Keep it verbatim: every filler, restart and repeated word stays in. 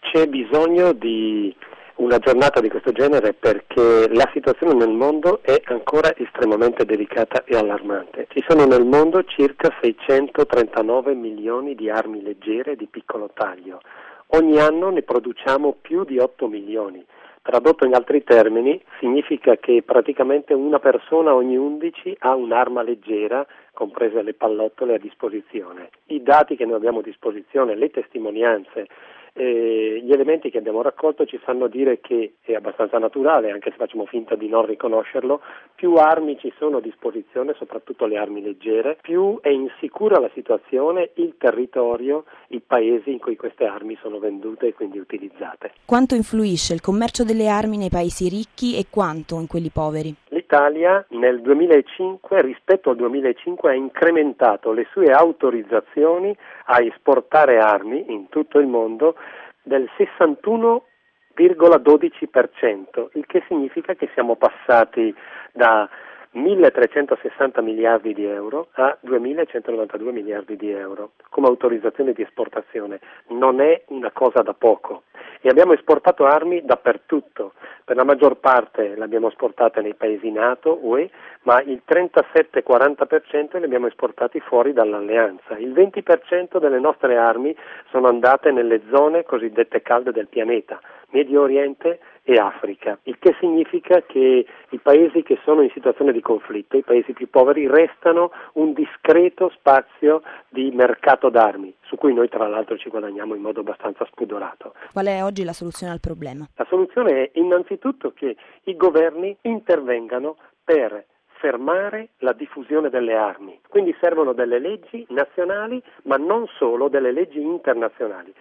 C'è bisogno di una giornata di questo genere perché la situazione nel mondo è ancora estremamente delicata e allarmante. Ci sono nel mondo circa seicentotrentanove milioni di armi leggere di piccolo taglio. Ogni anno ne produciamo più di otto milioni. Tradotto in altri termini, significa che praticamente una persona ogni undici ha un'arma leggera, comprese le pallottole, a disposizione. I dati che noi abbiamo a disposizione, le testimonianze, Eh, gli elementi che abbiamo raccolto ci fanno dire che è abbastanza naturale, anche se facciamo finta di non riconoscerlo, più armi ci sono a disposizione, soprattutto le armi leggere, più è insicura la situazione, il territorio, i paesi in cui queste armi sono vendute e quindi utilizzate. Quanto influisce il commercio delle armi nei paesi ricchi e quanto in quelli poveri? L'Italia nel duemilacinque rispetto al duemilacinque ha incrementato le sue autorizzazioni a esportare armi in tutto il mondo del sessantuno virgola dodici per cento, il che significa che siamo passati da milletrecentosessanta miliardi di euro a duemilacentonovantadue miliardi di euro come autorizzazione di esportazione. Non è una cosa da poco e abbiamo esportato armi dappertutto. Per la maggior parte le abbiamo esportate nei paesi NATO, U E, ma il trentasette quaranta per cento le abbiamo esportati fuori dall'alleanza. Il venti per cento delle nostre armi sono andate nelle zone cosiddette calde del pianeta, Medio Oriente e Africa, il che significa che i paesi che sono in situazione di conflitto, i paesi più poveri, restano un discreto spazio di mercato d'armi, su cui noi tra l'altro ci guadagniamo in modo abbastanza spudorato. Qual è oggi la soluzione al problema? La soluzione è innanzitutto che i governi intervengano per fermare la diffusione delle armi. Quindi servono delle leggi nazionali, ma non solo, delle leggi internazionali.